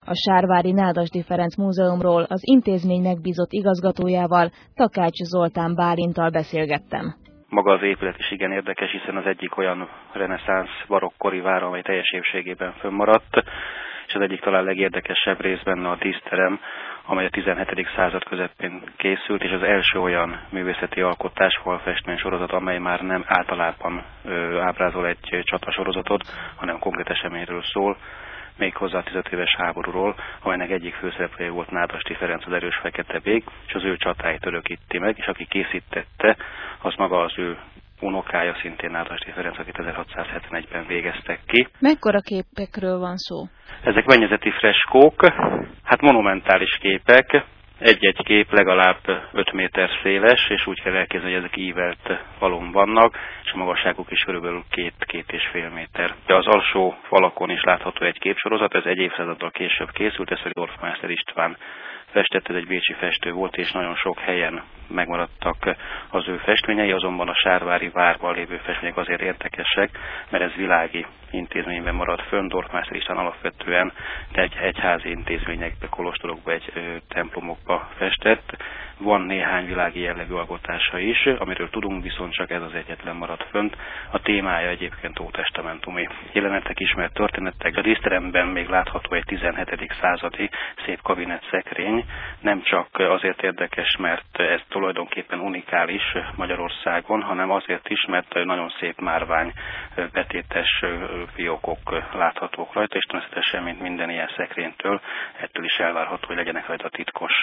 A sárvári Nádasdy Ferenc Múzeumról az intézmény megbízott igazgatójával, Takács Zoltán Bálinttal beszélgettem. Maga az épület is igen érdekes, hiszen az egyik olyan reneszánsz barokkori vár, amely teljes épségében fönnmaradt, és az egyik talán legérdekesebb rész benne a díszterem, amely a 17. század közepén készült, és az első olyan művészeti alkotás, falfestmény sorozat, amely már nem általában ábrázol egy csatasorozatot, hanem konkrét eseményről szól, méghozzá a 15 éves háborúról, amelynek egyik főszereplője volt Nádasdy Ferenc, az erős fekete bég, és az ő csatáit örökíti meg, és aki készítette, az maga az ő unokája, szintén Nádasdy Ferenc, akit 1671-ben végeztek ki. Mekkora képekről van szó? Ezek mennyezeti freskók, hát monumentális képek, egy-egy kép legalább 5 méter széles, és úgy kell elképzelni, hogy ezek ívelt falon vannak, és a magasságuk is körülbelül 2-2,5 méter. De az alsó falakon is látható egy képsorozat, ez egy évszázaddal később készült, ez pedig Dorfmeister István festett, ez egy bécsi festő volt, és nagyon sok helyen megmaradtak az ő festményei, azonban a sárvári várban lévő festmények azért érdekesek, mert ez világi intézményben marad fönn. Dorfmeister István alapvetően egy egyházi intézményekbe, kolostorokba, templomokba festett. Van néhány világi jellegű alkotása is, amiről tudunk, viszont csak ez az egyetlen marad fönt. A témája egyébként ótestamentumi jelenetek, ismert történetek. A díszteremben még látható egy 17. századi szép kabinett szekrény. Nem csak azért érdekes, mert ez tulajdonképpen unikális Magyarországon, hanem azért is, mert nagyon szép márvány betétes fiókok láthatók rajta, és természetesen, mint minden ilyen szekrénytől, ettől is elvárható, hogy legyenek rajta titkos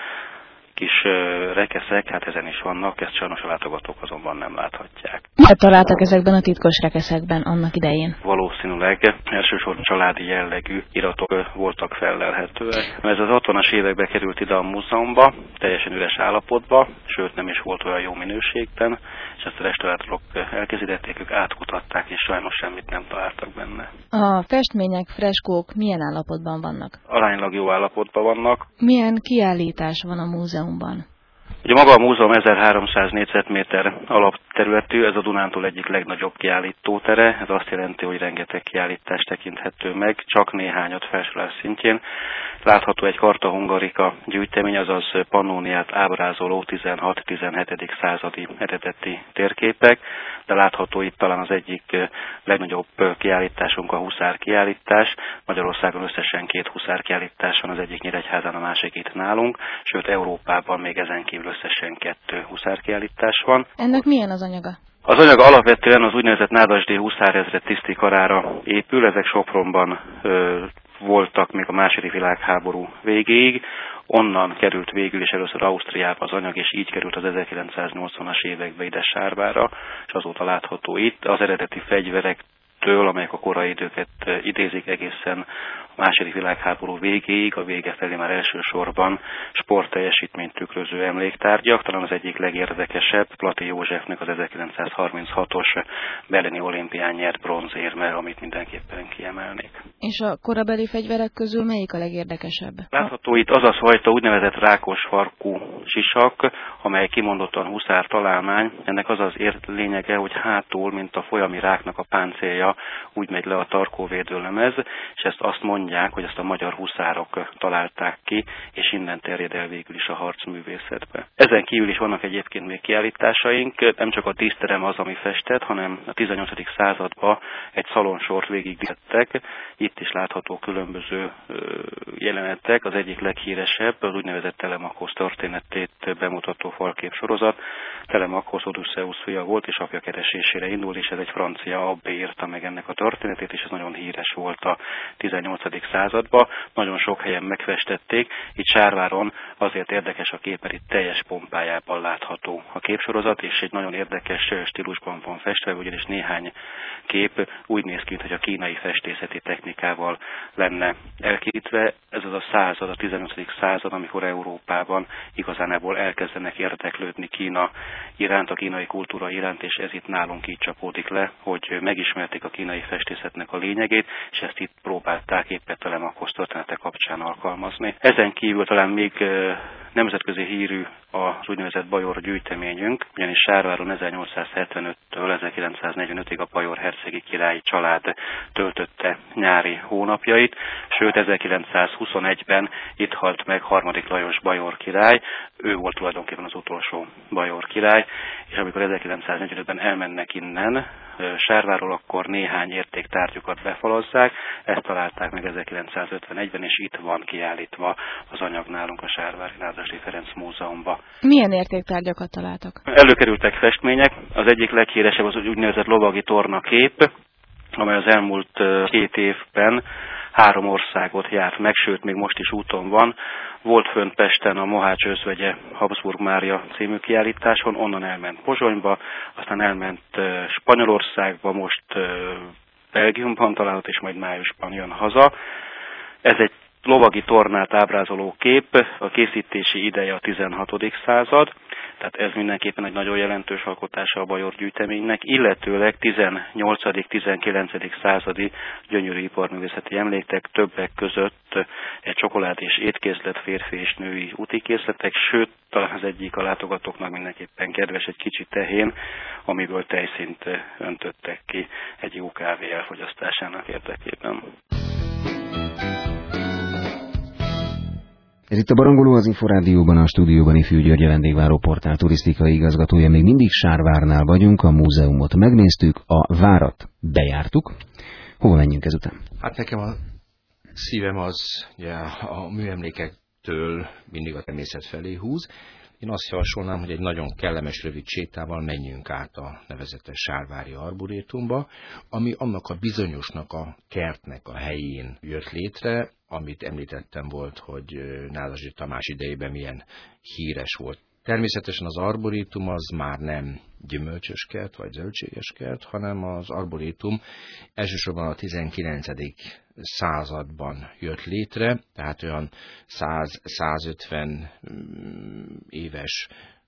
kis rekeszek, hát ezen is vannak, ezt sajnos a látogatók azonban nem láthatják. Mit találtak ezekben a titkos rekeszekben annak idején? Valószínűleg elsősorban családi jellegű iratok voltak fellelhetőek. Ez az 60-as években került ide a múzeumba, teljesen üres állapotba, sőt nem is volt olyan jó minőségben, és ezt a restaurátorok elkészítették, ők átkutatták, és sajnos semmit nem találtak benne. A festmények, freskók milyen állapotban vannak? Aránylag jó állapotban vannak. Milyen kiállítás van a múzeumban? Ugye maga a múzeum 1300 négyzetméter alapterületű, ez a Dunántúl egyik legnagyobb kiállítótere, ez azt jelenti, hogy rengeteg kiállítás tekinthető meg, csak néhányat felsorolás szintjén. Látható egy Carta Hungarica gyűjtemény, azaz Pannóniát ábrázoló 16-17. századi eredeti térképek, de látható itt talán az egyik legnagyobb kiállításunk a huszár kiállítás. Magyarországon összesen 2 huszár kiállítás van, az egyik Nyíregyházán, a másik itt nálunk, sőt Európában még ezen kívül összesen 2 huszár kiállítás van. Ennek milyen az anyaga? Az anyag alapvetően az úgynevezett Nádasdy huszárezred tisztikarára épül, ezek Sopronban voltak még a II. Világháború végéig. Onnan került végül is először Ausztriába az anyag, és így került az 1980-as évekbe ide Sárvára, és azóta látható itt. Az eredeti fegyverektől, amelyek a korai időket idézik egészen a II. Világháború végéig, a vége felé már elsősorban sportteljesítményt tükröző emléktárgyak. Talán az egyik legérdekesebb Plati Józsefnek az 1936-os berlini olimpián nyert bronzérme, amit mindenképpen kiemelnék. És a korabeli fegyverek közül melyik a legérdekesebb? Látható itt az a fajta úgynevezett rákos farkú sisak, amely kimondottan huszár találmány. Ennek az az lényege, hogy hátul, mint a folyami ráknak a páncélja, úgy megy le a tarkóvédőlemez, és ezt azt mondják, hogy ezt a magyar huszárok találták ki, és innen terjed el végül is a harcművészetbe. Ezen kívül is vannak egyébként még kiállításaink, nem csak a díszterem az, ami festett, hanem a 18. században egy szalonsort végigdísztettek. Itt is látható különböző jelenetek, az egyik leghíresebb, az úgynevezett Telemachosz történetét bemutató falképsorozat. Telemachosz Odysseus fia volt, és apja keresésére indult, és ez egy francia abbé írta meg ennek a történetét, és ez nagyon híres volt a 18. században. Nagyon sok helyen megfestették. Itt Sárváron azért érdekes a kép, mert itt teljes pompájában látható a képsorozat, és egy nagyon érdekes stílusban van festve, ugyanis néhány kép úgy néz ki, hogy a kínai festészeti technikával lenne elkészítve. Ez az a század, a 18. század, amikor Európában igazából elkezdenek érdeklődni Kína iránt, a kínai kultúra iránt, és ez itt nálunk így csapódik le, hogy megismerték a kínai festészetnek a lényegét, és ezt itt próbálták éppen Telemachosz története kapcsán alkalmazni. Ezen kívül talán még Nemzetközi hírű az úgynevezett bajor gyűjteményünk, ugyanis Sárváron 1875-től 1945-ig a bajor hercegi királyi család töltötte nyári hónapjait, sőt 1921-ben itt halt meg harmadik Lajos bajor király, ő volt tulajdonképpen az utolsó bajor király, és amikor 1945-ben elmennek innen Sárváról, akkor néhány értéktárgyukat befalazzák, ezt találták meg 1951-ben, és itt van kiállítva az anyag nálunk a Sárvári Nádasdy Ferenc Múzeumban. Milyen értéktárgyakat találtak? Előkerültek festmények, az egyik leghíresebb az úgynevezett lovagi torna kép, amely az elmúlt 2 évben 3 országot járt meg, sőt még most is úton van. Volt fönt Pesten a Mohács özvegye Habsburg Mária című kiállításon, onnan elment Pozsonyba, aztán elment Spanyolországba, most Belgiumban található, és majd májusban jön haza. Ez egy lovagi tornát ábrázoló kép, a készítési ideje a 16. század, tehát ez mindenképpen egy nagyon jelentős alkotása a bajor gyűjteménynek, illetőleg 18.-19. századi gyönyörű iparművészeti emlékek, többek között egy csokolád és étkészlet, férfi és női útikészletek, sőt, talán az egyik a látogatóknak mindenképpen kedves, egy kicsi tehén, amiből tejszínt öntöttek ki egy jó kávé elfogyasztásának érdekében. Ez itt a Barangoló, az Inforádióban, a stúdióban Ifjú György, vendégváró portál turisztikai igazgatója. Még mindig Sárvárnál vagyunk, a múzeumot megnéztük, a várat bejártuk. Hova menjünk ezután? Hát nekem a szívem az ugye, a műemlékektől mindig a természet felé húz. Én azt javasolnám, hogy egy nagyon kellemes rövid sétával menjünk át a nevezetes Sárvári Arborétumba, ami annak a bizonyosnak a kertnek a helyén jött létre, amit említettem volt, hogy Nádasdy Tamás idejében milyen híres volt. Természetesen az arborétum az már nem gyümölcsös kert vagy zöldséges kert, hanem az arborétum elsősorban a 19. században jött létre, tehát olyan 100-150 éves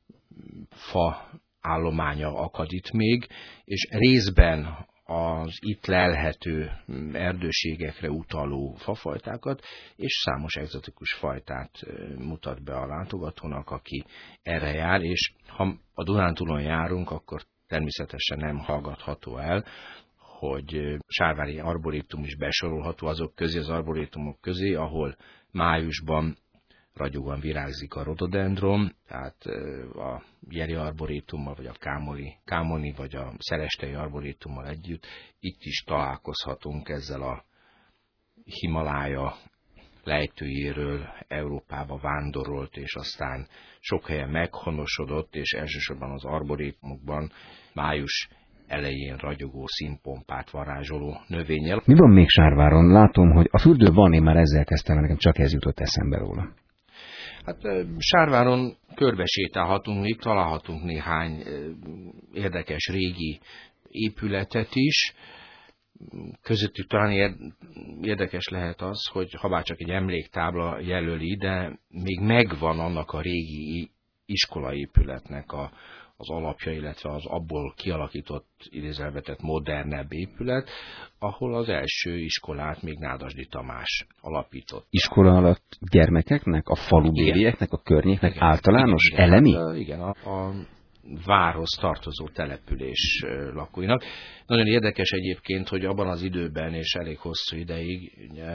fa állománya akad itt még, és részben az itt lelhető erdőségekre utaló fafajtákat, és számos egzotikus fajtát mutat be a látogatónak, aki erre jár, és ha a Dunántúlon járunk, akkor természetesen nem hallgatható el, hogy Sárvári Arborétum is besorolható azok közé, az arborétumok közé, ahol májusban ragyogóan virágzik a rododendron, tehát a Jeri arborétummal, vagy a Kámoni, vagy a Szerestei arborétummal együtt. Itt is találkozhatunk ezzel a Himalája lejtőjéről Európába vándorolt, és aztán sok helyen meghonosodott, és elsősorban az arborétumokban május elején ragyogó színpompát varázsoló növényel. Mi van még Sárváron? Látom, hogy a fürdő van, én már ezzel kezdtem, nekem csak ez jutott eszembe róla. Hát Sárváron körbesétálhatunk, még találhatunk néhány érdekes régi épületet is. Közöttük talán érdekes lehet az, hogy habár csak egy emléktábla jelöli, de még megvan annak a régi iskolaépületnek az alapja, illetve az abból kialakított, idézelvetett modernebb épület, ahol az első iskolát még Nádasdy Tamás alapított. Iskola alatt gyermekeknek, a falubélieknek, a környéknek igen. Általános, igen, elemi? Igen, a várhoz tartozó település lakóinak. Nagyon érdekes egyébként, hogy abban az időben és elég hosszú ideig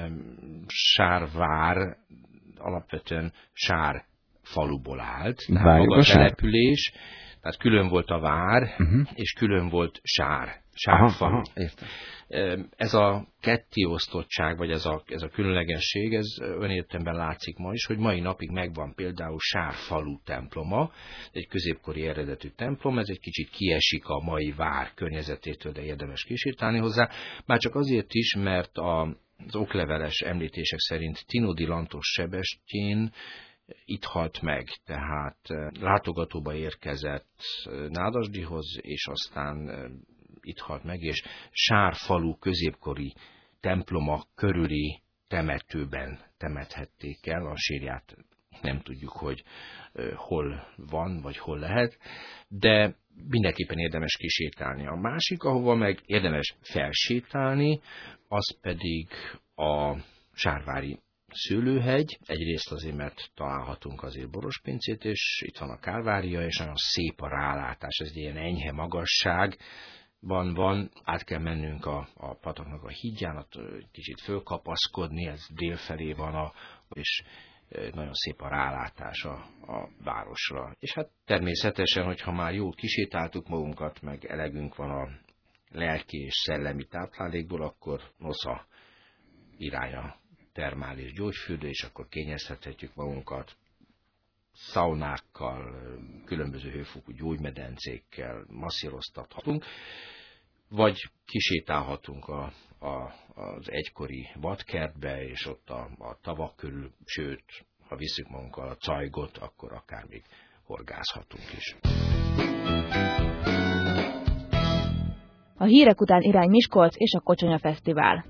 Sárvár alapvetően Sár faluból állt. Tehát maga a település, tehát külön volt a vár, és külön volt Sárfalu. Ez a kettéosztottság, vagy ez a különlegesség, ez önértelemben látszik ma is, hogy mai napig megvan például Sárfalu temploma, egy középkori eredetű templom, ez egy kicsit kiesik a mai vár környezetétől, de érdemes kísértálni hozzá, már csak azért is, mert az okleveles említések szerint Tinodi Lantos Sebestyén itt halt meg, tehát látogatóba érkezett Nádasdyhoz, és aztán itt halt meg, és Sárfalu középkori temploma körüli temetőben temethették el, a sírját nem tudjuk, hogy hol van, vagy hol lehet, de mindenképpen érdemes kisétálni. A másik, ahova meg érdemes felsétálni, az pedig a Sárvári szőlőhegy, egyrészt azért, mert találhatunk azért borospincét, és itt van a Kálvária, és nagyon szép a rálátás, ez egy ilyen enyhe magasságban van, át kell mennünk a pataknak a hídján, ott kicsit fölkapaszkodni, ez délfelé van, és nagyon szép a rálátás a városra. És hát természetesen, hogyha már jól kisétáltuk magunkat, meg elegünk van a lelki és szellemi táplálékból, akkor Nosza iránya termális gyógyfürdő, és akkor kényeztethetjük magunkat szaunákkal, különböző hőfokú gyógymedencékkel masszíroztathatunk, vagy kisétálhatunk az egykori vadkertbe, és ott a tavak körül, sőt, ha visszük magunkkal a Cajgot, akkor akár még horgászhatunk is. A hírek után irány Miskolc és a Kocsonya Fesztivál.